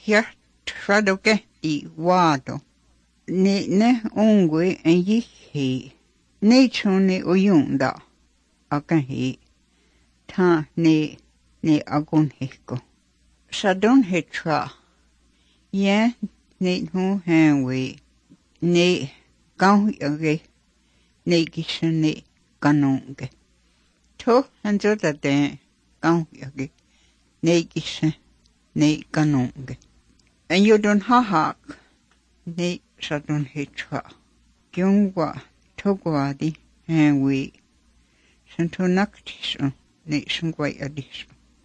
hiartradoke I wado. Ne ungwe en yihi. Ne chone oyunda. Akan hi. Ta ne agun hiko. Shadon hetra. Yen ne hu hanwe. Ne gaun yage. Ne gishane kanonge. To hanjo da den gaun yage. Ne gishan ne kanonge. En yodon hahak. Ne shadon hetra. Gyungwa togwadi hanwe. Shanto naktisho ne shungway adisho.